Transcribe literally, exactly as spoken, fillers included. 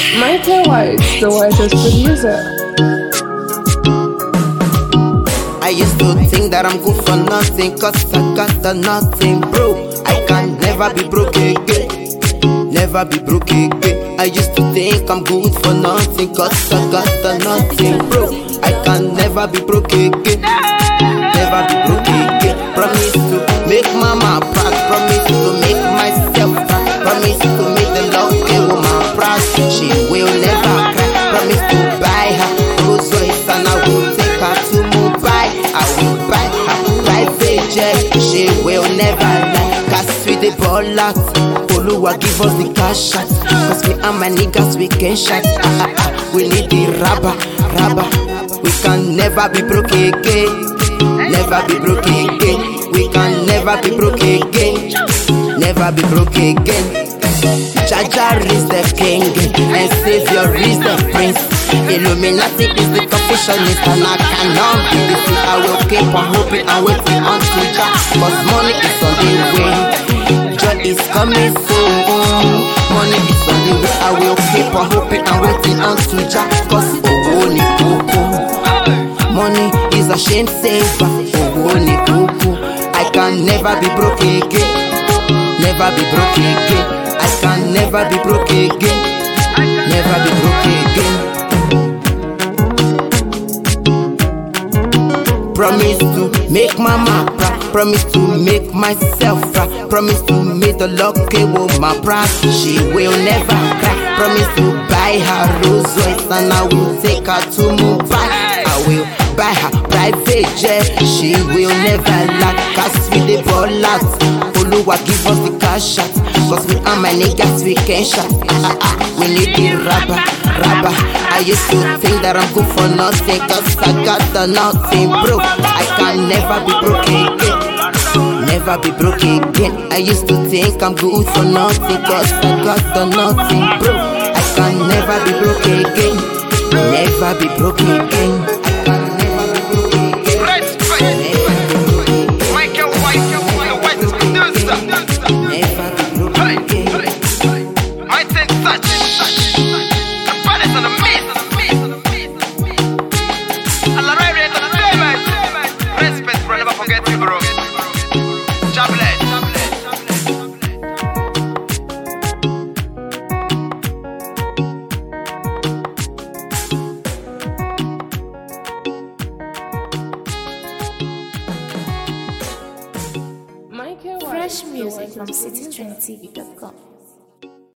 Michael White, the whitest producer. I used to think that I'm good for nothing, cause I got the nothing, bro. I can never be broke again, never be broke again. I used to think I'm good for nothing, cause I got the nothing, bro. I can never be broke again, never be broke again. Promise to make mama proud, promise to make myself proud, promise to make the lucky woman proud. She will never cry, promise to buy her Rolls Royce and I will take her to Mumbai. I will buy her private jet, she will never lie. Cause we the ball out, Oluwa give us the cash out. Cause me and my niggas we can shot. Ah, ah, ah. We need the rubber, rubber. We can never be broke again, never be broke again. We can never be broke again, never be broke again. Jaja is the king and Savior is the prince. Illuminati is the confusionist and I cannot be defeated. I will keep on hoping and waiting until Jah, cause money is on the way, joy is coming soon. Money is on the way, I will keep on hoping and waiting until Jah, cause Ogoni Kuku, money is a shame saver. Ogoni Kuku, I can never be broke again, never be broke again. I can never be broke again, never be broke again. Promise to make mama proud, promise to make myself proud, promise to make the lucky woman proud. She will never cry, promise to buy her Rolls Royce and I will take her to Mumbai. I will buy her private jet, she will never lack. Cause we the ball out, Oluwa give us the cash out. Cause we and my niggas we can shot. Ah, ah, ah. We need the rubber, rubber. I used to think that I'm good for nothing, cause I got the nothing, bro. I can never be broke again, never be broke again. I used to think I'm good for nothing, cause I got the nothing, bro. I can never be broke again, never be broke again. Fresh music from city trend T V.